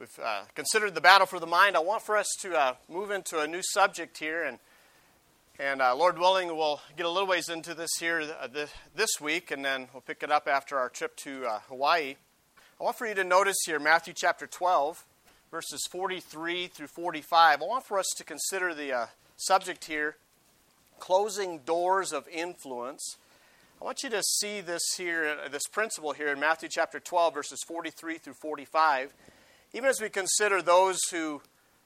We've considered the battle for the mind. I want for us to move into a new subject here, and Lord willing, we'll get a little ways into this here this week, and then we'll pick it up after our trip to Hawaii. I want for you to notice here Matthew chapter 12, verses 43 through 45. I want for us to consider the subject here, closing doors of influence. I want you to see this here, this principle here in Matthew chapter 12, verses 43 through 45. Even as we consider those who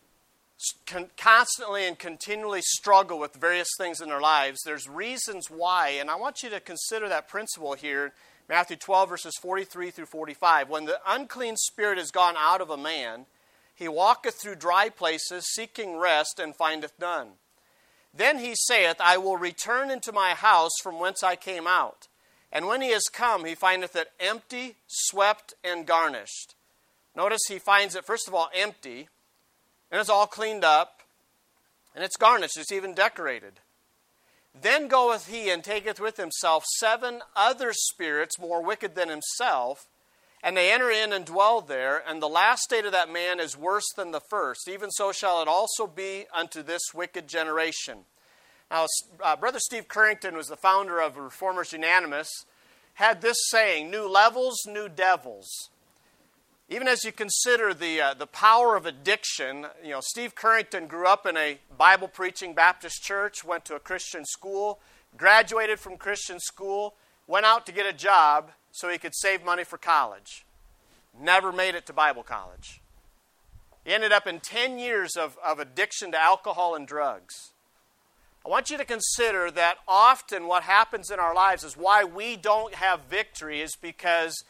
constantly and continually struggle with various things in their lives, there's reasons why, and I want you to consider that principle here, Matthew 12, verses 43 through 45. When the unclean spirit is gone out of a man, he walketh through dry places, seeking rest, and findeth none. Then he saith, I will return into my house from whence I came out. And when he is come, he findeth it empty, swept, and garnished. Notice he finds it, first of all, empty, and it's all cleaned up, and it's garnished, it's even decorated. Then goeth he and taketh with himself 7 other spirits more wicked than himself, and they enter in and dwell there, and the last state of that man is worse than the first. Even so shall it also be unto this wicked generation. Now, Brother Steve Currington was the founder of Reformers Unanimous, had this saying, new levels, new devils. Even as you consider the power of addiction, you know, Steve Currington grew up in a Bible-preaching Baptist church, went to a Christian school, graduated from Christian school, went out to get a job so he could save money for college. Never made it to Bible college. He ended up in 10 years of addiction to alcohol and drugs. I want you to consider that often what happens in our lives is why we don't have victory is because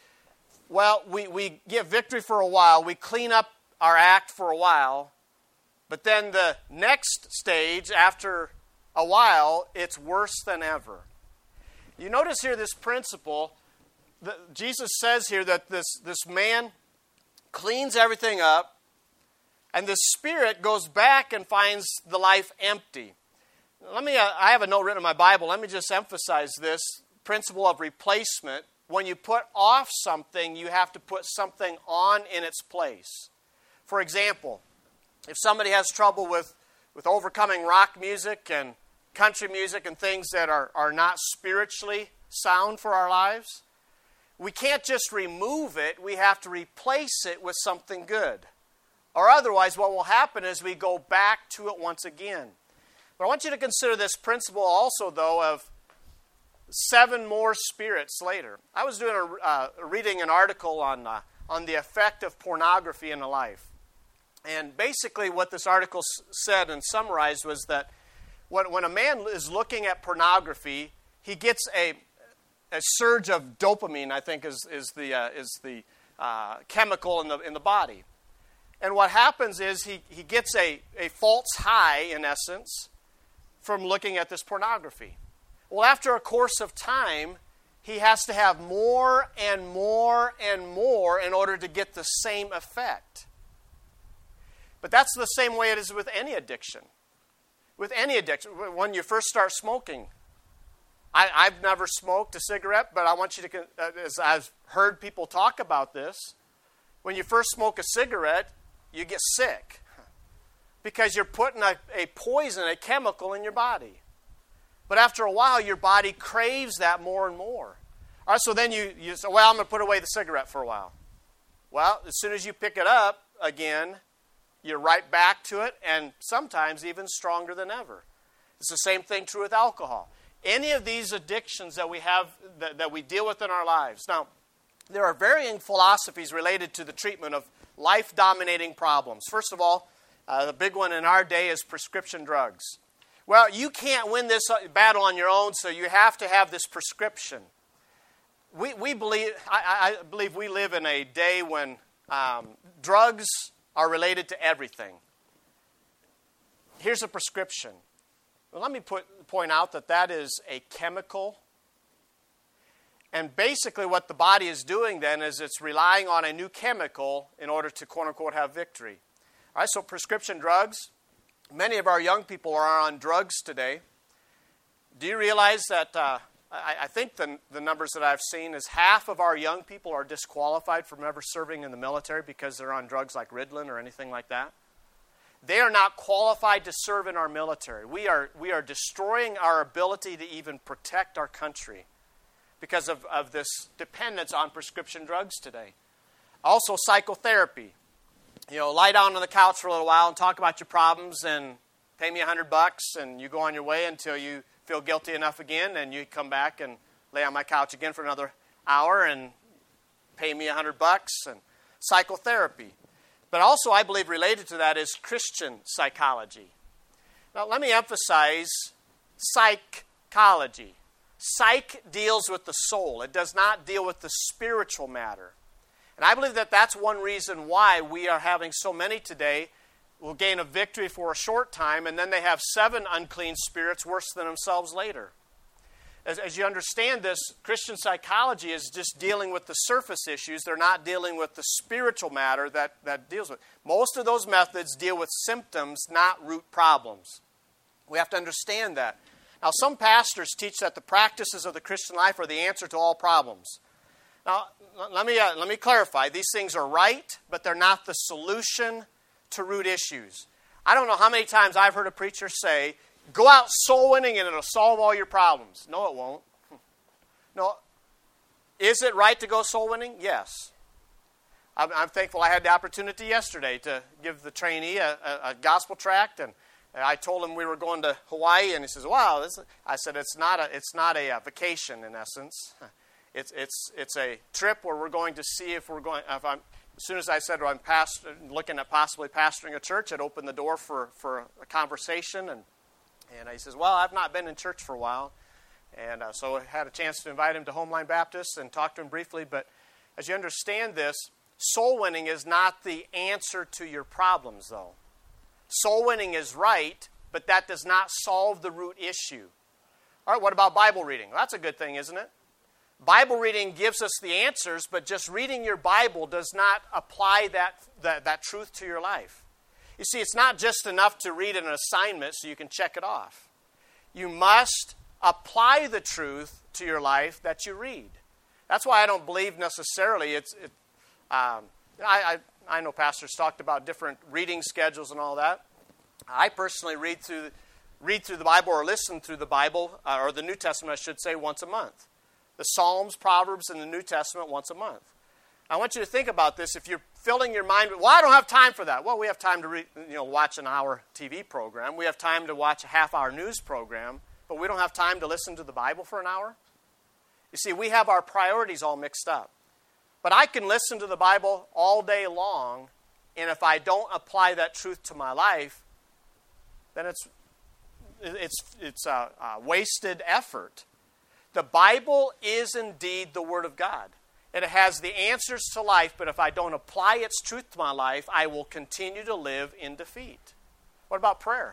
we get victory for a while, we clean up our act for a while, but then the next stage, after a while, it's worse than ever. You notice here this principle, Jesus says here that this man cleans everything up, and the spirit goes back and finds the life empty. I have a note written in my Bible, let me just emphasize this principle of replacement. When you put off something, you have to put something on in its place. For example, if somebody has trouble with overcoming rock music and country music and things that are not spiritually sound for our lives, we can't just remove it, we have to replace it with something good. Or otherwise, what will happen is we go back to it once again. But I want you to consider this principle also, though, of 7 more spirits later. I was doing reading an article on the effect of pornography in a life. And basically what this article said and summarized was that when a man is looking at pornography, he gets a surge of dopamine, I think is the chemical in the body. And what happens is he gets a false high, in essence, from looking at this pornography. Well, after a course of time, he has to have more and more and more in order to get the same effect. But that's the same way it is with any addiction. With any addiction, when you first start smoking, I've never smoked a cigarette, but I want you to, as I've heard people talk about this, when you first smoke a cigarette, you get sick because you're putting a poison, a chemical in your body. But after a while, your body craves that more and more. All right, so then you say, well, I'm going to put away the cigarette for a while. Well, as soon as you pick it up again, you're right back to it, and sometimes even stronger than ever. It's the same thing true with alcohol. Any of these addictions that we have, that we deal with in our lives. Now, there are varying philosophies related to the treatment of life-dominating problems. First of all, the big one in our day is prescription drugs. Well, you can't win this battle on your own, so you have to have this prescription. We believe, I believe we live in a day when drugs are related to everything. Here's a prescription. Well, let me point out that is a chemical. And basically what the body is doing then is it's relying on a new chemical in order to, quote-unquote, have victory. All right, so prescription drugs. Many of our young people are on drugs today. Do you realize that I think the numbers that I've seen is half of our young people are disqualified from ever serving in the military because they're on drugs like Ritalin or anything like that. They are not qualified to serve in our military. We are destroying our ability to even protect our country because of this dependence on prescription drugs today. Also, psychotherapy. Lie down on the couch for a little while and talk about your problems and pay me $100 and you go on your way until you feel guilty enough again and you come back and lay on my couch again for another hour and pay me $100 and psychotherapy. But also, I believe related to that is Christian psychology. Now, let me emphasize psychology. Psych deals with the soul. It does not deal with the spiritual matter. And I believe that that's one reason why we are having so many today will gain a victory for a short time, and then they have 7 unclean spirits worse than themselves later. As you understand this, Christian psychology is just dealing with the surface issues. They're not dealing with the spiritual matter that deals with. Most of those methods deal with symptoms, not root problems. We have to understand that. Now, some pastors teach that the practices of the Christian life are the answer to all problems. Now, let me clarify. These things are right, but they're not the solution to root issues. I don't know how many times I've heard a preacher say, go out soul winning and it'll solve all your problems. No, it won't. No. Is it right to go soul winning? Yes. I'm thankful I had the opportunity yesterday to give the trainee a gospel tract, and I told him we were going to Hawaii, and he says, "Wow!" I said, "It's not a vacation in essence. It's a trip where we're going to see if we're going." As soon as I said I'm looking at possibly pastoring a church, it opened the door for a conversation, and he says, "Well, I've not been in church for a while," and so I had a chance to invite him to Homeline Baptist and talk to him briefly. But as you understand this, soul winning is not the answer to your problems, though. Soul winning is right, but that does not solve the root issue. All right, what about Bible reading? Well, that's a good thing, isn't it? Bible reading gives us the answers, but just reading your Bible does not apply that truth to your life. You see, it's not just enough to read an assignment so you can check it off. You must apply the truth to your life that you read. That's why I don't believe necessarily I know pastors talked about different reading schedules and all that. I personally read through the Bible or listen through the Bible, or the New Testament, I should say, once a month. The Psalms, Proverbs, and the New Testament once a month. I want you to think about this. If you're filling your mind with, well, I don't have time for that. Well, we have time to watch an hour TV program. We have time to watch a half-hour news program, but we don't have time to listen to the Bible for an hour. You see, we have our priorities all mixed up. But I can listen to the Bible all day long, and if I don't apply that truth to my life, then it's a wasted effort. The Bible is indeed the Word of God. It has the answers to life, but if I don't apply its truth to my life, I will continue to live in defeat. What about prayer?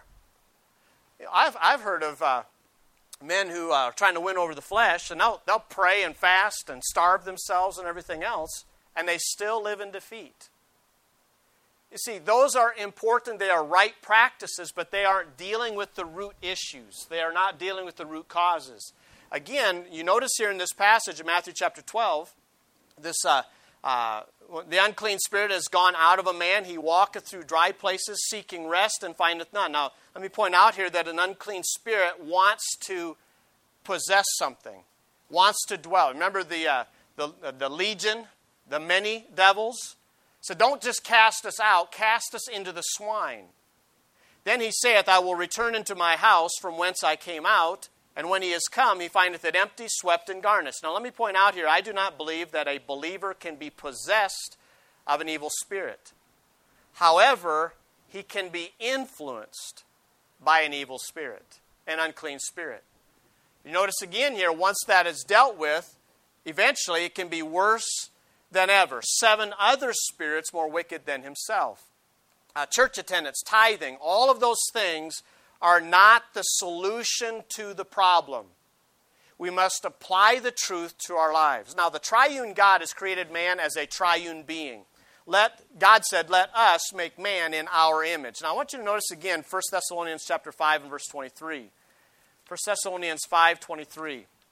I've heard of men who are trying to win over the flesh, and they'll pray and fast and starve themselves and everything else, and they still live in defeat. You see, those are important. They are right practices, but they aren't dealing with the root issues. They are not dealing with the root causes. Again, you notice here in this passage in Matthew chapter 12, the unclean spirit has gone out of a man. He walketh through dry places, seeking rest, and findeth none. Now, let me point out here that an unclean spirit wants to possess something, wants to dwell. Remember the legion, the many devils? So don't just cast us out, cast us into the swine. Then he saith, I will return into my house from whence I came out, and when he is come, he findeth it empty, swept, and garnished. Now let me point out here, I do not believe that a believer can be possessed of an evil spirit. However, he can be influenced by an evil spirit, an unclean spirit. You notice again here, once that is dealt with, eventually it can be worse than ever. 7 other spirits more wicked than himself. Church attendance, tithing, all of those things are not the solution to the problem. We must apply the truth to our lives. Now, the triune God has created man as a triune being. God said, let us make man in our image. Now, I want you to notice again 1 Thessalonians chapter 5 and verse 23. 1 Thessalonians 5:23.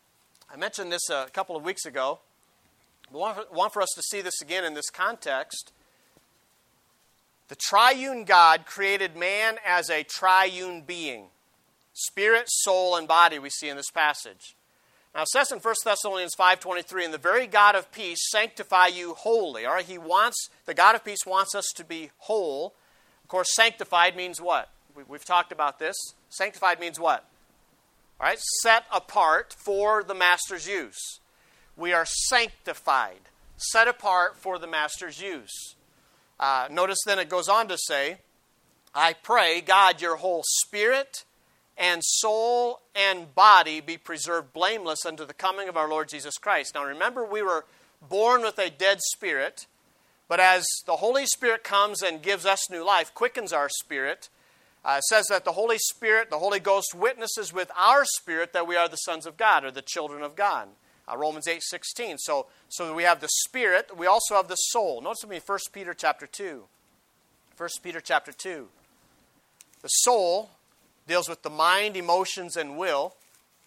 I mentioned this a couple of weeks ago. I want for us to see this again in this context. The triune God created man as a triune being. Spirit, soul, and body we see in this passage. Now it says in 1 Thessalonians 5:23, and the very God of peace sanctify you wholly. All right, the God of peace wants us to be whole. Of course, sanctified means what? We've talked about this. Sanctified means what? All right, set apart for the master's use. We are sanctified, set apart for the master's use. Notice then it goes on to say, I pray, God, your whole spirit and soul and body be preserved blameless unto the coming of our Lord Jesus Christ. Now remember, we were born with a dead spirit, but as the Holy Spirit comes and gives us new life, quickens our spirit, it says that the Holy Spirit, the Holy Ghost, witnesses with our spirit that we are the sons of God, or the children of God. Romans 8:16. So we have the spirit, we also have the soul. Notice with me 1 Peter chapter 2. 1 Peter chapter 2. The soul deals with the mind, emotions, and will.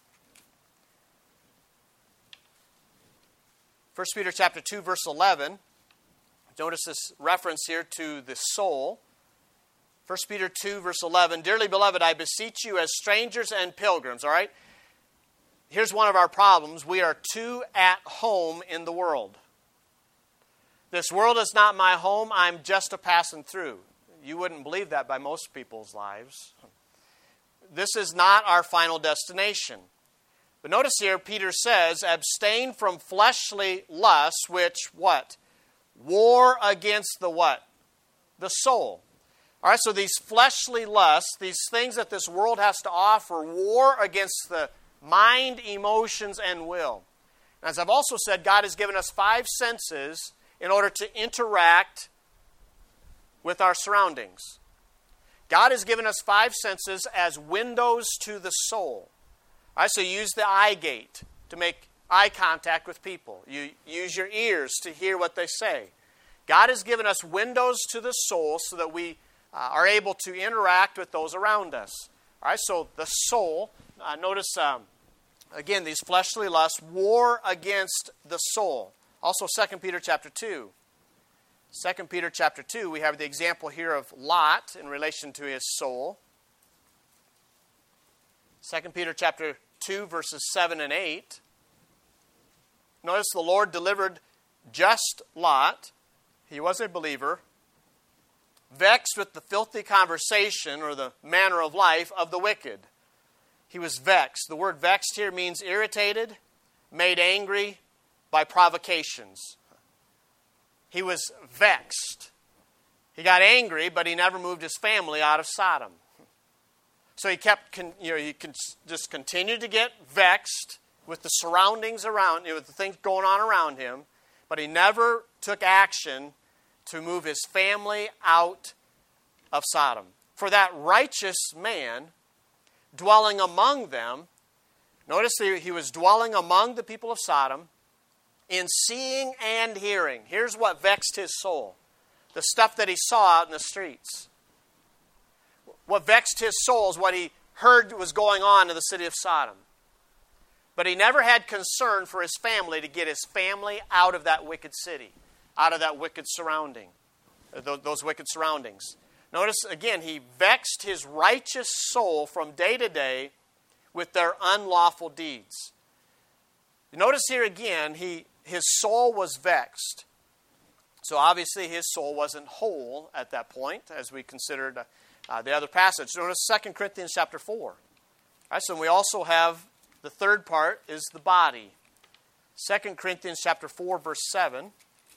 1 Peter chapter 2, verse 11. Notice this reference here to the soul. 1 Peter 2, verse 11. Dearly beloved, I beseech you as strangers and pilgrims. All right? Here's one of our problems. We are too at home in the world. This world is not my home. I'm just a passing through. You wouldn't believe that by most people's lives. This is not our final destination. But notice here, Peter says, abstain from fleshly lusts, which, what? War against the what? The soul. All right, so these fleshly lusts, these things that this world has to offer, war against the mind, emotions, and will. And as I've also said, God has given us 5 senses in order to interact with our surroundings. God has given us 5 senses as windows to the soul. All right, so you use the eye gate to make eye contact with people. You use your ears to hear what they say. God has given us windows to the soul so that we are able to interact with those around us. All right, so the soul, notice again these fleshly lusts, war against the soul. Also 2 Peter chapter 2. 2 Peter chapter 2, we have the example here of Lot in relation to his soul. 2 Peter chapter 2, verses 7 and 8. Notice the Lord delivered just Lot. He was a believer, vexed with the filthy conversation or the manner of life of the wicked. He was vexed. The word vexed here means irritated, made angry by provocations. He was vexed. He got angry, but he never moved his family out of Sodom. So he just continued to get vexed with the surroundings around, with the things going on around him, but he never took action to move his family out of Sodom. For that righteous man dwelling among them, notice he was dwelling among the people of Sodom, in seeing and hearing. Here's what vexed his soul. The stuff that he saw out in the streets. What vexed his soul is what he heard was going on in the city of Sodom. But he never had concern for his family to get his family out of that wicked city, out of that wicked surrounding, those wicked surroundings. Notice again, he vexed his righteous soul from day to day with their unlawful deeds. Notice here again, his soul was vexed. So obviously his soul wasn't whole at that point, as we considered the other passage. Notice 2 Corinthians chapter 4. All right, so we also have the third part is the body. 2 Corinthians chapter 4, verse 7.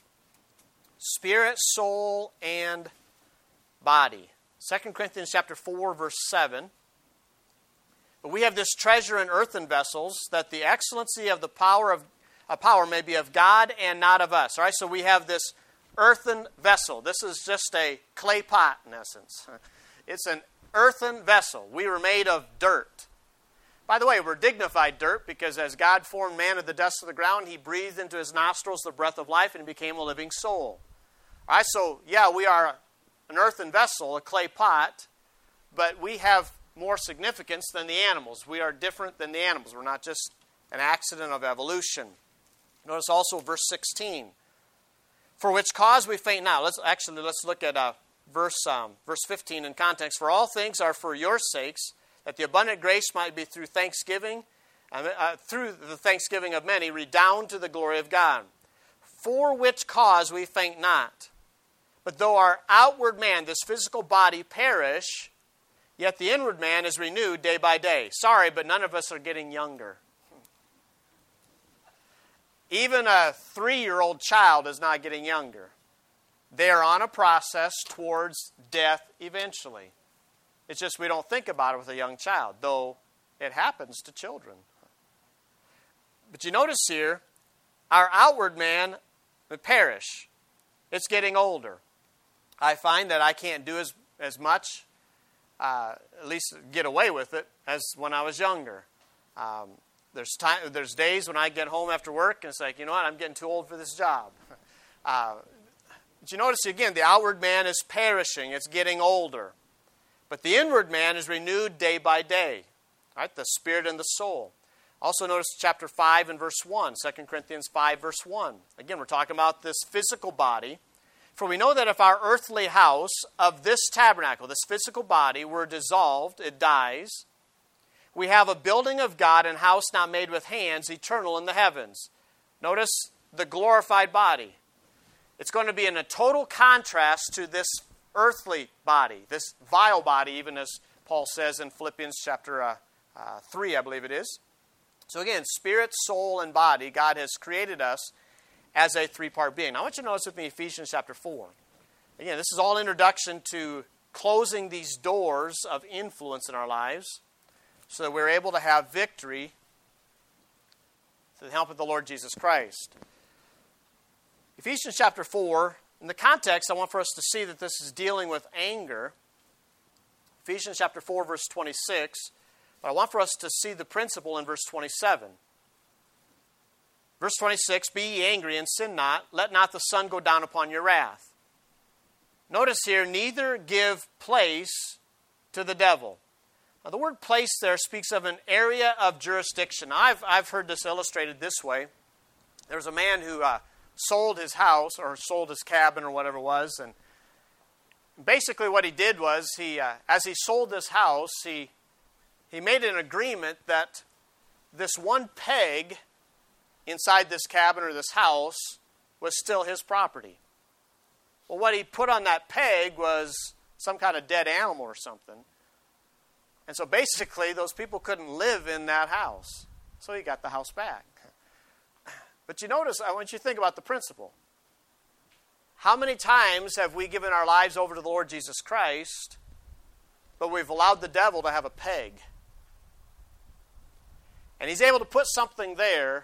Spirit, soul, and body. 2 Corinthians chapter 4, verse 7. But we have this treasure in earthen vessels, that the excellency of the power may be of God and not of us. All right, so we have this earthen vessel. This is just a clay pot, in essence. It's an earthen vessel. We were made of dirt. By the way, we're dignified dirt because as God formed man of the dust of the ground, He breathed into his nostrils the breath of life and he became a living soul. All right, so yeah, we are an earthen vessel, a clay pot, but we have more significance than the animals. We are different than the animals. We're not just an accident of evolution. Notice also verse 16. For which cause we faint not. Let's look at verse 15 in context. For all things are for your sakes, that the abundant grace might be through thanksgiving, through the thanksgiving of many, redound to the glory of God. For which cause we faint not. But though our outward man, this physical body, perish, yet the inward man is renewed day by day. Sorry, but none of us are getting younger. Even a 3-year-old child is not getting younger. They are on a process towards death eventually. It's just we don't think about it with a young child, though it happens to children. But you notice here, our outward man will perish. It's getting older. I find that I can't do as much, at least get away with it, as when I was younger. There's days when I get home after work and it's like, you know what, I'm getting too old for this job. But you notice again, the outward man is perishing. It's getting older. But the inward man is renewed day by day. Right? The spirit and the soul. Also notice chapter 5 and verse 1. 2 Corinthians 5 verse 1. Again, we're talking about this physical body. For we know that if our earthly house of this tabernacle, this physical body, were dissolved, it dies. We have a building of God and house not made with hands, eternal in the heavens. Notice the glorified body. It's going to be in a total contrast to this earthly body, this vile body, even as Paul says in Philippians chapter 3, I believe it is. So again, spirit, soul, and body, God has created us as a 3-part being. Now, I want you to notice with me Ephesians chapter 4. Again, this is all introduction to closing these doors of influence in our lives so that we're able to have victory through the help of the Lord Jesus Christ. Ephesians chapter 4, in the context, I want for us to see that this is dealing with anger. Ephesians chapter 4, verse 26. But I want for us to see the principle in verse 27. Verse 26, be ye angry and sin not. Let not the sun go down upon your wrath. Notice here, neither give place to the devil. Now, the word place there speaks of an area of jurisdiction. I've heard this illustrated this way. There was a man who sold his house or sold his cabin or whatever it was. And basically what he did was, as he sold this house, he made an agreement that this one peg inside this cabin or this house was still his property. Well, what he put on that peg was some kind of dead animal or something. And so basically, those people couldn't live in that house. So he got the house back. But you notice, I want you to think about the principle. How many times have we given our lives over to the Lord Jesus Christ, but we've allowed the devil to have a peg? And he's able to put something there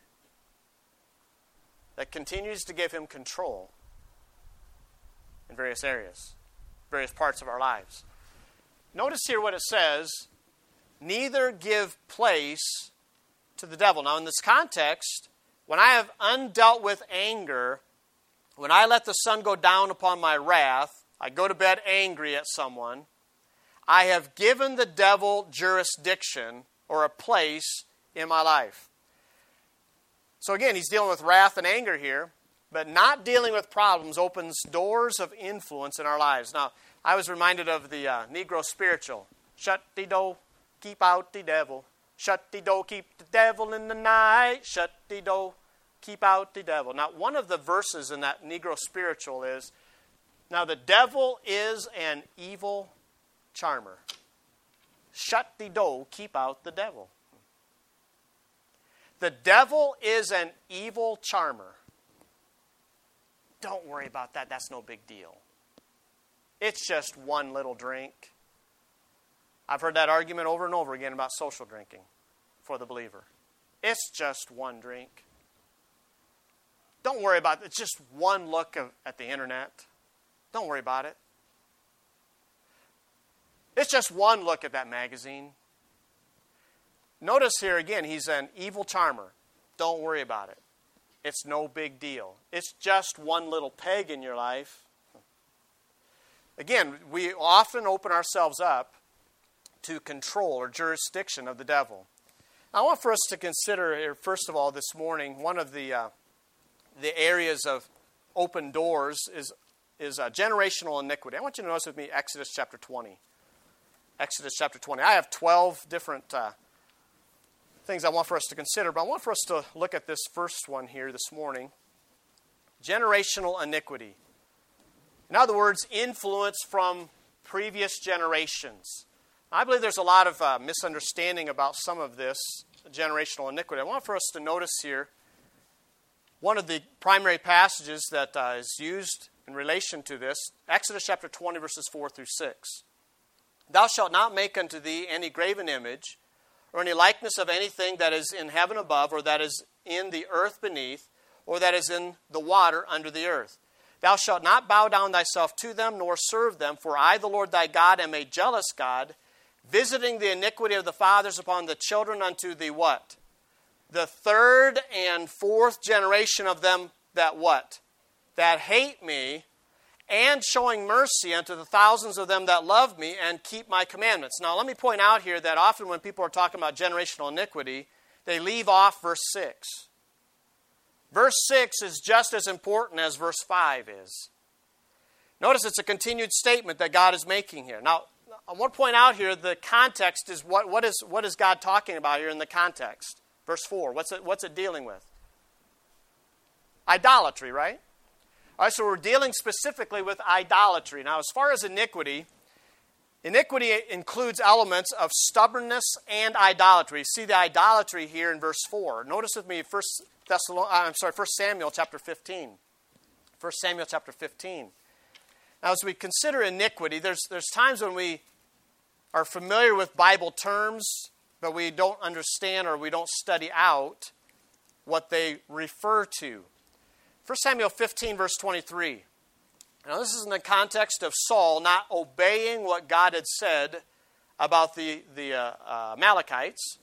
that continues to give him control in various areas, various parts of our lives. Notice here what it says, neither give place to the devil. Now in this context, when I have undealt with anger, when I let the sun go down upon my wrath, I go to bed angry at someone, I have given the devil jurisdiction or a place in my life. So again, he's dealing with wrath and anger here, but not dealing with problems opens doors of influence in our lives. Now, I was reminded of the Negro spiritual. Shut the door, keep out the devil. Shut the door, keep the devil in the night. Shut the door, keep out the devil. Now, one of the verses in that Negro spiritual is, now the devil is an evil charmer. Shut the door, keep out the devil. The devil is an evil charmer. Don't worry about that. That's no big deal. It's just one little drink. I've heard that argument over and over again about social drinking for the believer. It's just one drink. Don't worry about it. It's just one look at the internet. Don't worry about it. It's just one look at that magazine. Notice here again, he's an evil charmer. Don't worry about it. It's no big deal. It's just one little peg in your life. Again, we often open ourselves up to control or jurisdiction of the devil. I want for us to consider here, first of all, this morning, one of the areas of open doors is generational iniquity. I want you to notice with me Exodus chapter 20. Exodus chapter 20. I have 12 different things I want for us to consider, but I want for us to look at this first one here this morning. Generational iniquity. In other words, influence from previous generations. I believe there's a lot of misunderstanding about some of this generational iniquity. I want for us to notice here one of the primary passages that is used in relation to this, Exodus chapter 20, verses 4 through 6. Thou shalt not make unto thee any graven image, or any likeness of anything that is in heaven above, or that is in the earth beneath, or that is in the water under the earth. Thou shalt not bow down thyself to them, nor serve them, for I, the Lord thy God, am a jealous God, visiting the iniquity of the fathers upon the children unto the what? The third and fourth generation of them that what? That hate me, and showing mercy unto the thousands of them that love me and keep my commandments. Now let me point out here that often when people are talking about generational iniquity, they leave off verse 6. Verse 6 is just as important as verse 5 is. Notice it's a continued statement that God is making here. Now, I want to point out here the context is what is God talking about here in the context? Verse 4, what's it dealing with? Idolatry, right? All right, so we're dealing specifically with idolatry. Now, as far as iniquity includes elements of stubbornness and idolatry. See the idolatry here in verse 4. Notice with me 1 Samuel chapter 15. 1 Samuel chapter 15. Now, as we consider iniquity, there's times when we are familiar with Bible terms, but we don't understand or we don't study out what they refer to. 1 Samuel 15, verse 23. Now, this is in the context of Saul not obeying what God had said about the Amalekites.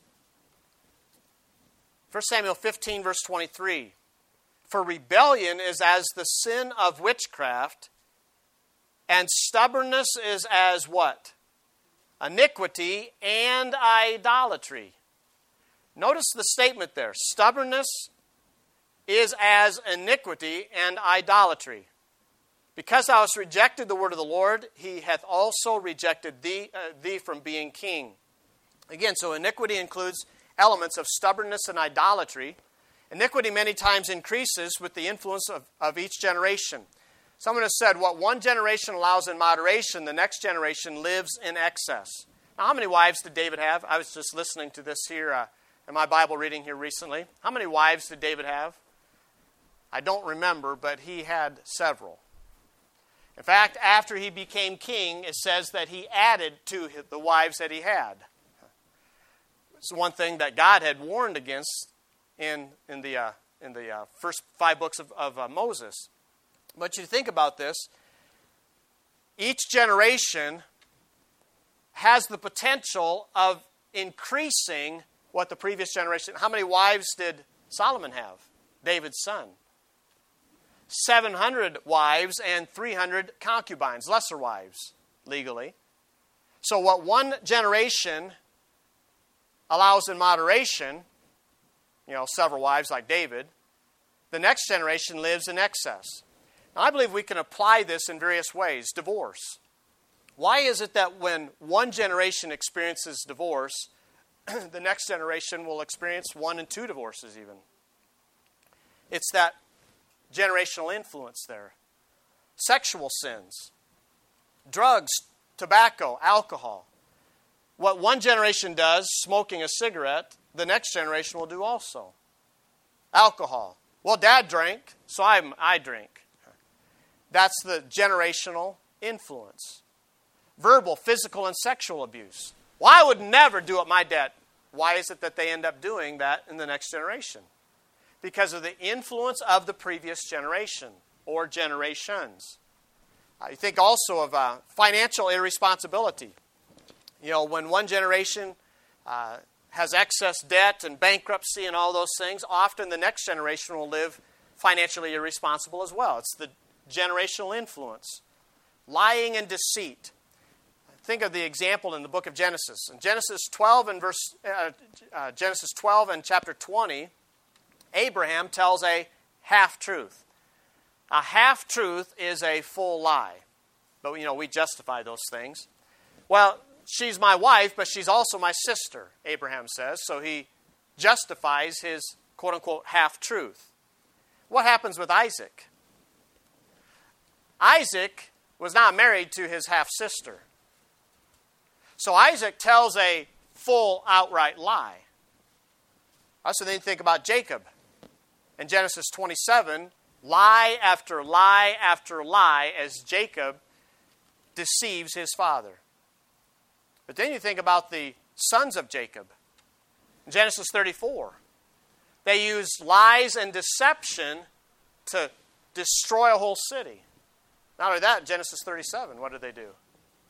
1 Samuel 15, verse 23. For rebellion is as the sin of witchcraft, and stubbornness is as what? Iniquity and idolatry. Notice the statement there. Stubbornness is as iniquity and idolatry. Because thou hast rejected the word of the Lord, he hath also rejected thee from being king. Again, so iniquity includes elements of stubbornness and idolatry. Iniquity many times increases with the influence of each generation. Someone has said, what one generation allows in moderation, the next generation lives in excess. Now, how many wives did David have? I was just listening to this here in my Bible reading here recently. How many wives did David have? I don't remember, but he had several. In fact, after he became king, it says that he added to the wives that he had. It's one thing that God had warned against in the first 5 books of Moses. But you think about this, each generation has the potential of increasing what the previous generation... How many wives did Solomon have? David's son. 700 wives and 300 concubines, lesser wives, legally. So what one generation allows in moderation, several wives like David, the next generation lives in excess. Now, I believe we can apply this in various ways. Divorce. Why is it that when one generation experiences divorce, the next generation will experience 1 and 2 divorces even? It's that generational influence there. Sexual sins. Drugs, tobacco, alcohol. What one generation does, smoking a cigarette, the next generation will do also. Alcohol. Well, Dad drank, so I drink. That's the generational influence. Verbal, physical, and sexual abuse. Well, I would never do what my dad. Why is it that they end up doing that in the next generation? Because of the influence of the previous generation or generations. You think also of financial irresponsibility. When one generation has excess debt and bankruptcy and all those things, often the next generation will live financially irresponsible as well. It's the generational influence. Lying and deceit. think of the example in the book of Genesis. In Genesis 12 and chapter 20, Abraham tells a half-truth. A half-truth is a full lie. But, we justify those things. Well, she's my wife, but she's also my sister, Abraham says. So he justifies his quote-unquote half-truth. What happens with Isaac? Isaac was not married to his half-sister. So Isaac tells a full outright lie. Also, then you think about Jacob. In Genesis 27, lie after lie after lie as Jacob deceives his father. But then you think about the sons of Jacob. In Genesis 34, they used lies and deception to destroy a whole city. Not only that, in Genesis 37, what did they do?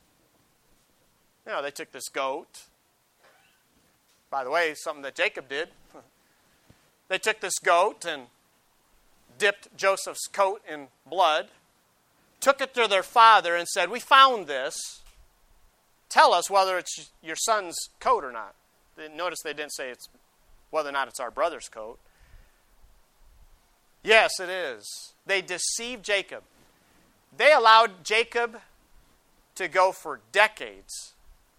They took this goat. By the way, something that Jacob did. They took this goat and dipped Joseph's coat in blood, took it to their father and said, "We found this. Tell us whether it's your son's coat or not." Notice they didn't say it's whether or not it's our brother's coat. Yes, it is. They deceived Jacob. They allowed Jacob to go for decades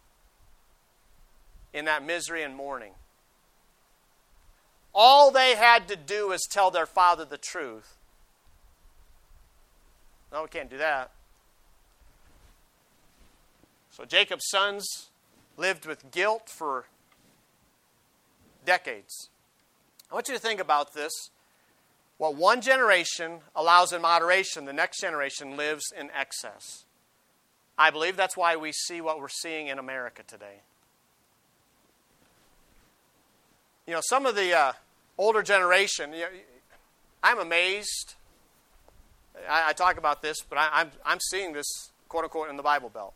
in that misery and mourning. All they had to do is tell their father the truth. No, we can't do that. So Jacob's sons lived with guilt for decades. I want you to think about this. What one generation allows in moderation, the next generation lives in excess. I believe that's why we see what we're seeing in America today. Some of the older generation, I'm amazed. I talk about this, but I'm seeing this, quote unquote, in the Bible Belt.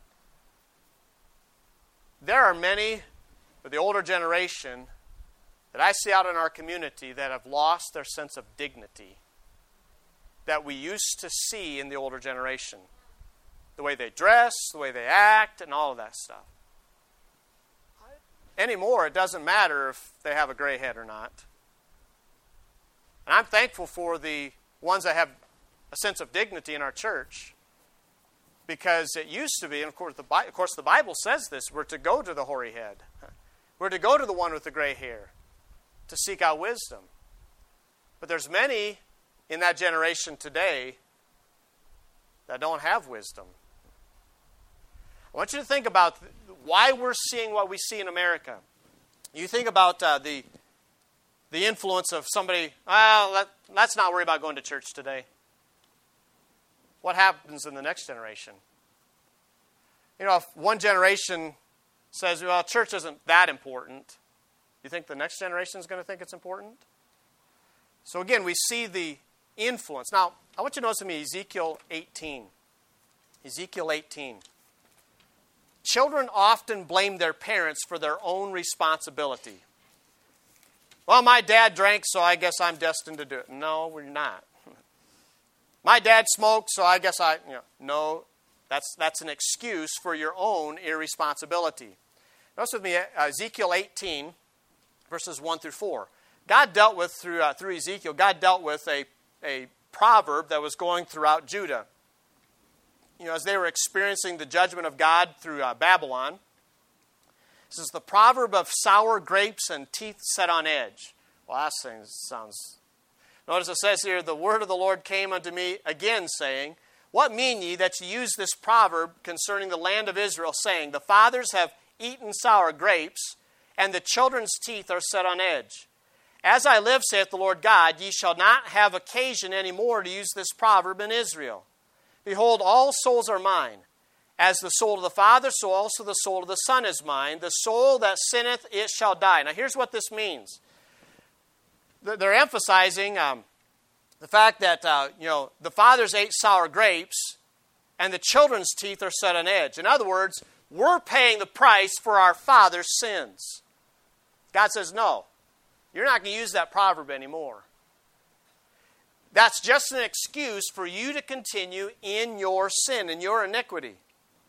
There are many of the older generation that I see out in our community that have lost their sense of dignity that we used to see in the older generation. The way they dress, the way they act, and all of that stuff. Anymore, it doesn't matter if they have a gray head or not. And I'm thankful for the ones that have a sense of dignity in our church, because it used to be, and of course the Bible says this, we're to go to the hoary head. We're to go to the one with the gray hair to seek out wisdom. But there's many in that generation today that don't have wisdom. I want you to think about why we're seeing what we see in America. You think about the influence of somebody, let's not worry about going to church today. What happens in the next generation? If one generation says, well, church isn't that important, you think the next generation is going to think it's important? So again, we see the influence. Now, I want you to notice with me Ezekiel 18. Ezekiel 18. Children often blame their parents for their own responsibility. Well, my dad drank, so I guess I'm destined to do it. No, we're not. My dad smoked, so I guess no, that's an excuse for your own irresponsibility. Notice with me Ezekiel 18, verses 1 through 4. God dealt with, through Ezekiel, God dealt with a proverb that was going throughout Judah. As they were experiencing the judgment of God through Babylon. This is the proverb of sour grapes and teeth set on edge. Well, that sounds... Notice it says here, the word of the Lord came unto me again, saying, What mean ye that ye use this proverb concerning the land of Israel, saying, The fathers have eaten sour grapes, and the children's teeth are set on edge? As I live, saith the Lord God, ye shall not have occasion any more to use this proverb in Israel. Behold, all souls are mine. As the soul of the Father, so also the soul of the Son is mine. The soul that sinneth, it shall die. Now here's what this means. They're emphasizing the fact that the fathers ate sour grapes and the children's teeth are set on edge. In other words, we're paying the price for our father's sins. God says, no, you're not going to use that proverb anymore. That's just an excuse for you to continue in your sin, in your iniquity.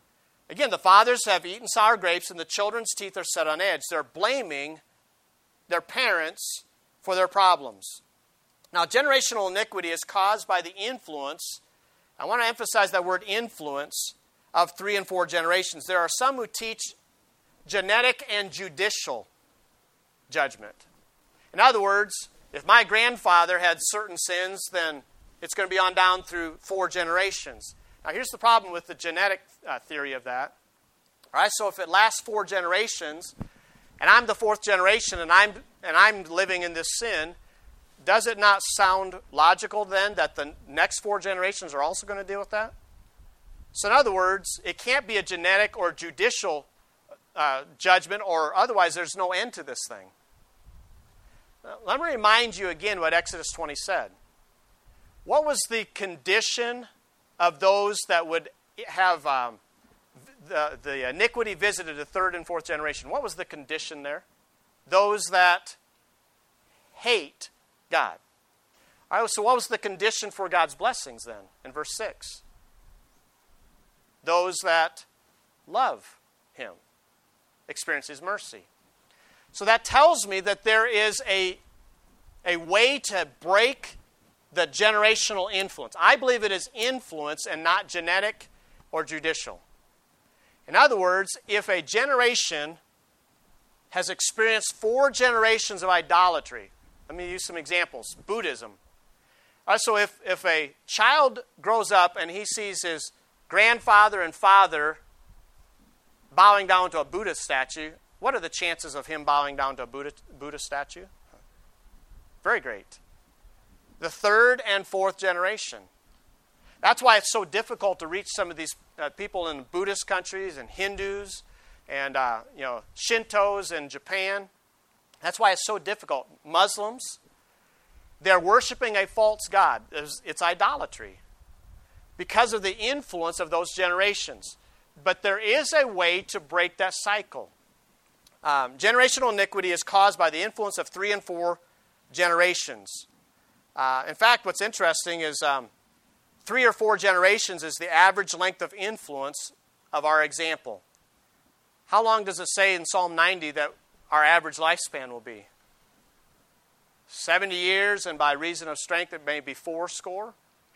Again, the fathers have eaten sour grapes and the children's teeth are set on edge. They're blaming their parents for their problems. Now, generational iniquity is caused by the influence, I want to emphasize that word influence, of 3 and 4 generations. There are some who teach genetic and judicial judgment. In other words, if my grandfather had certain sins, then it's going to be on down through 4 generations. Now, here's the problem with the genetic theory of that. All right, so if it lasts 4 generations, and I'm the 4th generation, and I'm living in this sin, does it not sound logical then that the next 4 generations are also going to deal with that? So in other words, it can't be a genetic or judicial judgment, or otherwise there's no end to this thing. Now, let me remind you again what Exodus 20 said. What was the condition of those that would have the iniquity visited the 3rd and 4th generation? What was the condition there? Those that hate God. All right, so what was the condition for God's blessings then in verse 6? Those that love Him experience His mercy. So that tells me that there is a way to break the generational influence. I believe it is influence and not genetic or judicial. In other words, if a generation has experienced 4 generations of idolatry, let me use some examples. Buddhism. So if a child grows up and he sees his grandfather and father bowing down to a Buddha statue, what are the chances of him bowing down to a Buddha statue? Very great. The 3rd and 4th generation. That's why it's so difficult to reach some of these people in Buddhist countries and Hindus and Shintos in Japan. That's why it's so difficult. Muslims, they're worshiping a false god. It's idolatry because of the influence of those generations. But there is a way to break that cycle. Generational iniquity is caused by the influence of 3 and 4 generations. In fact, what's interesting is 3 or 4 generations is the average length of influence of our example. How long does it say in Psalm 90 that our average lifespan will be? 70 years, and by reason of strength it may be 80.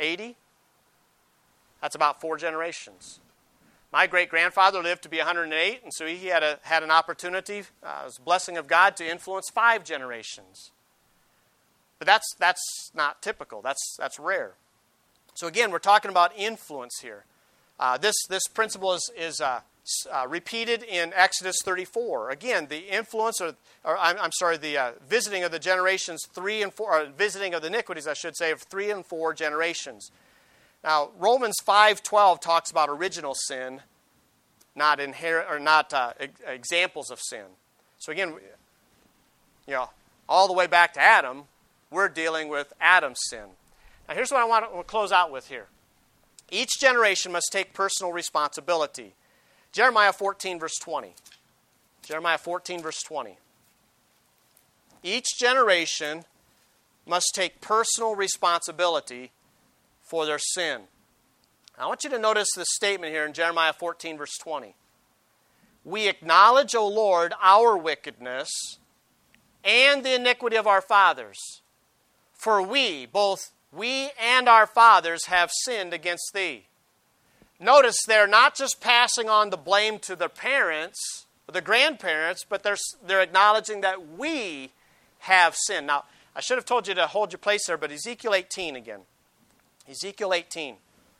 That's about 4 generations. My great-grandfather lived to be 108, and so he had an opportunity, it was a blessing of God, to influence 5 generations. But that's not typical. That's rare. So again, we're talking about influence here. This principle is repeated in Exodus 34. Again, the influence, the visiting of the generations 3 and 4, or visiting of the iniquities, I should say, of 3 and 4 generations. Now, Romans 5:12 talks about original sin, not examples of sin. So again, all the way back to Adam, we're dealing with Adam's sin. Now, here's what I want to close out with here. Each generation must take personal responsibility. Jeremiah 14, verse 20. Jeremiah 14, verse 20. Each generation must take personal responsibility for their sin. I want you to notice this statement here in Jeremiah 14, verse 20. We acknowledge, O Lord, our wickedness and the iniquity of our fathers. For we, both we and our fathers, have sinned against thee. Notice they're not just passing on the blame to their parents, or the grandparents, but they're acknowledging that we have sinned. Now, I should have told you to hold your place there, but Ezekiel 18 again. Ezekiel 18.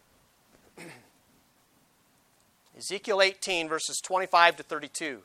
Ezekiel 18, verses 25 to 32.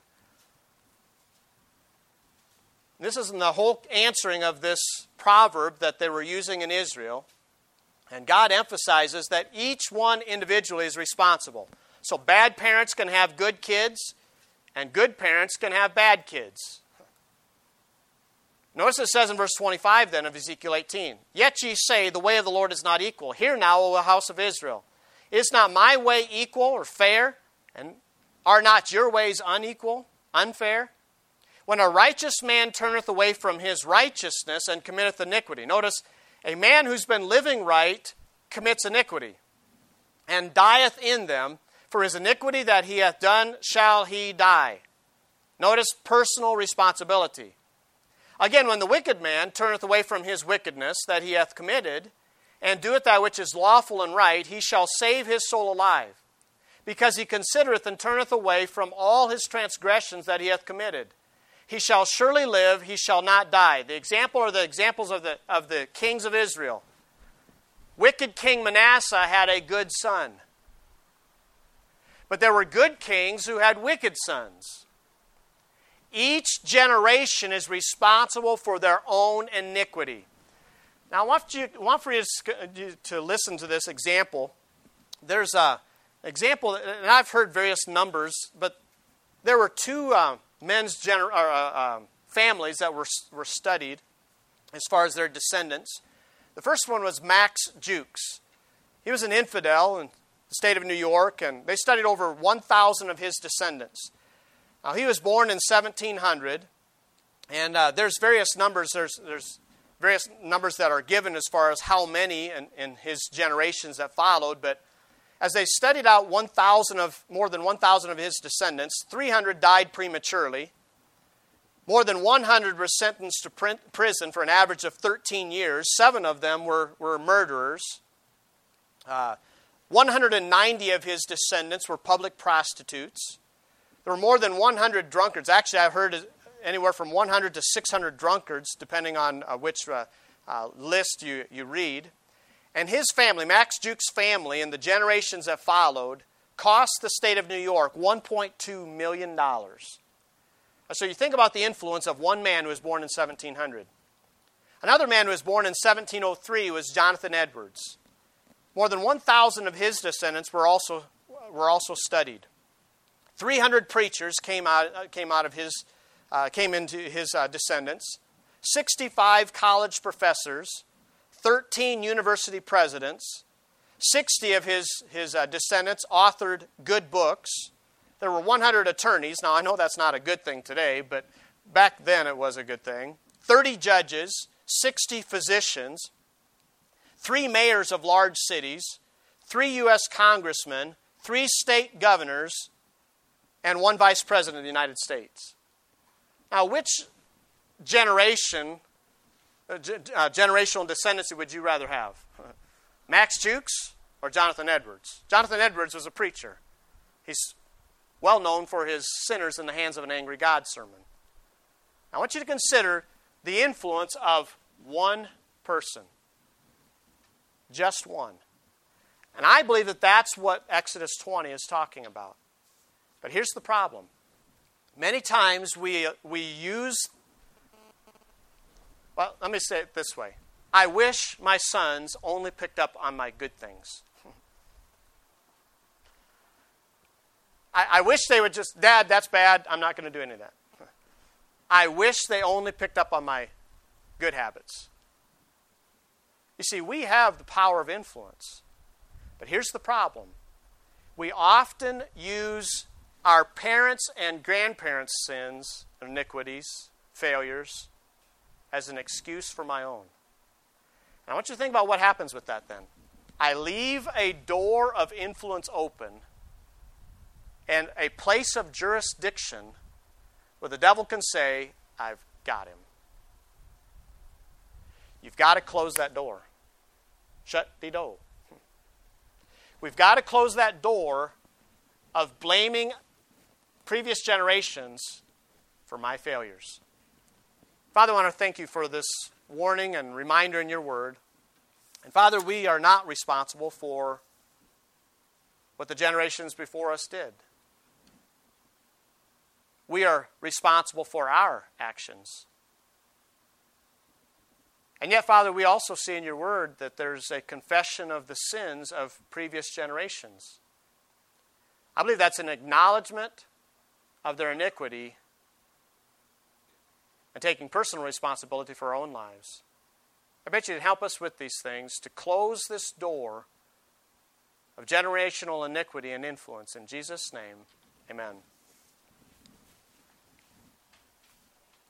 This is in the whole answering of this proverb that they were using in Israel. And God emphasizes that each one individually is responsible. So bad parents can have good kids, and good parents can have bad kids. Notice it says in verse 25 then of Ezekiel 18, Yet ye say, the way of the Lord is not equal. Hear now, O house of Israel, is not my way equal or fair? And are not your ways unequal, unfair? When a righteous man turneth away from his righteousness and committeth iniquity. Notice, a man who's been living right commits iniquity and dieth in them. For his iniquity that he hath done shall he die. Notice personal responsibility. Again, when the wicked man turneth away from his wickedness that he hath committed, and doeth that which is lawful and right, he shall save his soul alive, because he considereth and turneth away from all his transgressions that he hath committed. He shall surely live, he shall not die. The example are the examples of the kings of Israel. Wicked King Manasseh had a good son. But there were good kings who had wicked sons. Each generation is responsible for their own iniquity. Now, I want for you to listen to this example. There's an example, and I've heard various numbers, but there were two families that were studied as far as their descendants. The first one was Max Jukes. He was an infidel in the state of New York, and they studied over 1,000 of his descendants. Now, he was born in 1700, and there's various numbers. There's various numbers that are given as far as how many in his generations that followed. But as they studied out more than 1,000 of his descendants, 300 died prematurely. More than 100 were sentenced to prison for an average of 13 years. 7 of them were murderers. 190 of his descendants were public prostitutes. There were more than 100 drunkards. Actually, I've heard anywhere from 100 to 600 drunkards, depending on which list you read. And his family, Max Jukes' family, and the generations that followed, cost the state of New York $1.2 million. So you think about the influence of one man who was born in 1700. Another man who was born in 1703 was Jonathan Edwards. More than 1,000 of his descendants were also studied. 300 preachers came into his descendants. 65 college professors, 13 university presidents, 60 of his descendants authored good books. There were 100 attorneys. Now, I know that's not a good thing today, but back then it was a good thing. 30 judges, 60 physicians, 3 mayors of large cities, 3 U.S. congressmen, 3 state governors, and 1 vice president of the United States. Now, which generational descendancy would you rather have? Max Jukes or Jonathan Edwards? Jonathan Edwards was a preacher. He's well known for his Sinners in the Hands of an Angry God sermon. I want you to consider the influence of one person. Just one. And I believe that that's what Exodus 20 is talking about. But here's the problem. Many times we use, well, let me say it this way. I wish my sons only picked up on my good things. I wish they would just, Dad, that's bad. I'm not going to do any of that. I wish they only picked up on my good habits. You see, we have the power of influence. But here's the problem. We often use our parents' and grandparents' sins, iniquities, failures, as an excuse for my own. And I want you to think about what happens with that then. I leave a door of influence open and a place of jurisdiction where the devil can say, I've got him. You've got to close that door. Shut the door. We've got to close that door of blaming previous generations for my failures. Father, I want to thank you for this warning and reminder in your word. And Father, we are not responsible for what the generations before us did. We are responsible for our actions. And yet, Father, we also see in your word that there's a confession of the sins of previous generations. I believe that's an acknowledgement of their iniquity and taking personal responsibility for our own lives. I bet you'd help us with these things to close this door of generational iniquity and influence. In Jesus' name, amen.